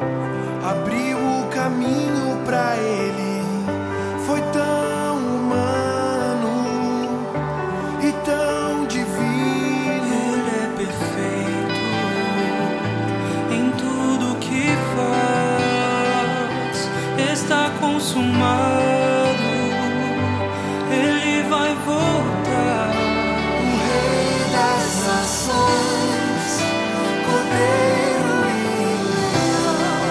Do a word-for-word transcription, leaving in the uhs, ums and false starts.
abriu o caminho pra ele. Foi tão humano e tão divino. Ele é perfeito em tudo que faz. Está consumado.